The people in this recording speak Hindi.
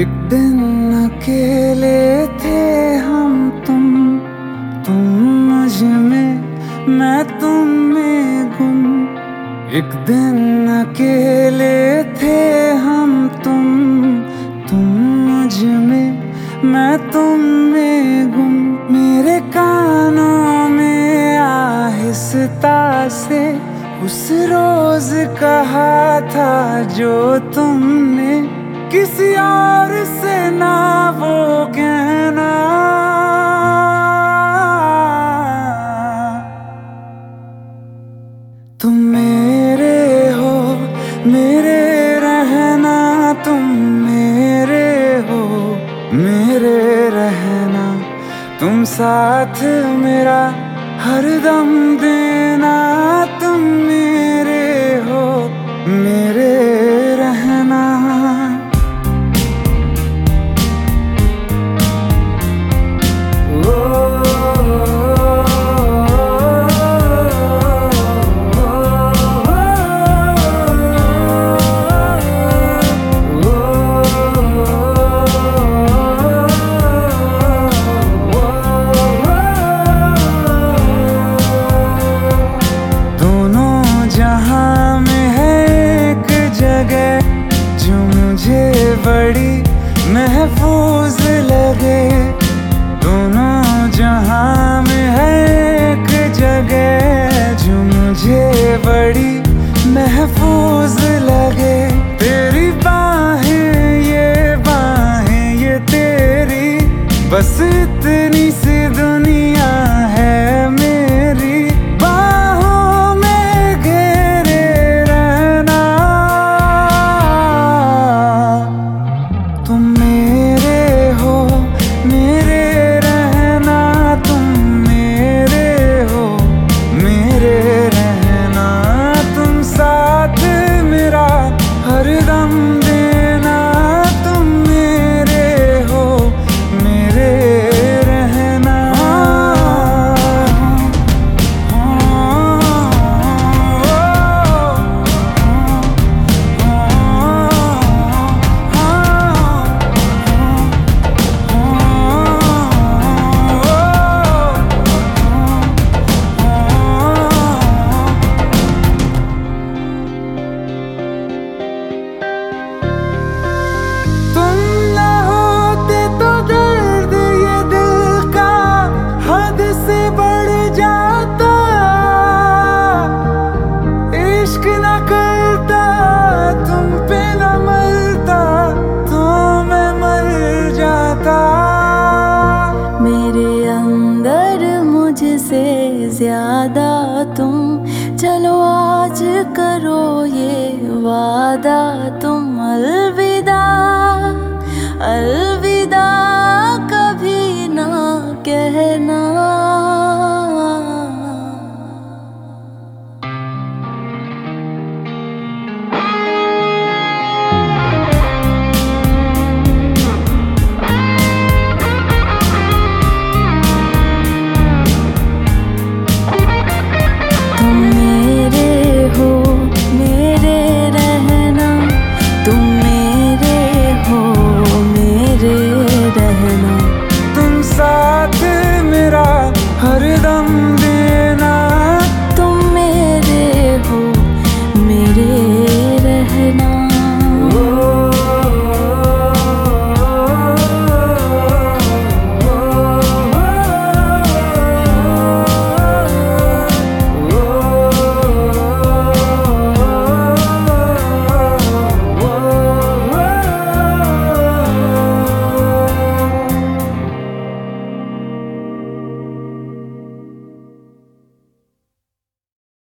एक दिन अकेले थे हम तुम मुझ में मैं तुम में गुम। एक दिन अकेले थे हम तुम मुझ में मैं तुम में गुम। मेरे कानों में आहिस्ता से उस रोज कहा था जो तुमने किसी और से ना वो कहना। तुम मेरे हो मेरे रहना, तुम मेरे हो मेरे रहना। तुम साथ मेरा हरदम देना, तुम मेरे हो मेरे रहना। जहां में है एक जगह जो मुझे बड़ी महफूज लगे। दोनों जहां में है एक जगह जो मुझे बड़ी महफूज लगे। तेरी बाहें ये तेरी, बस इतनी सी दुनिया है मेरी। हरदम देना, तुम मेरे हो मेरे रहना। मुझसे ज्यादा तुम चलो आज करो ये वादा।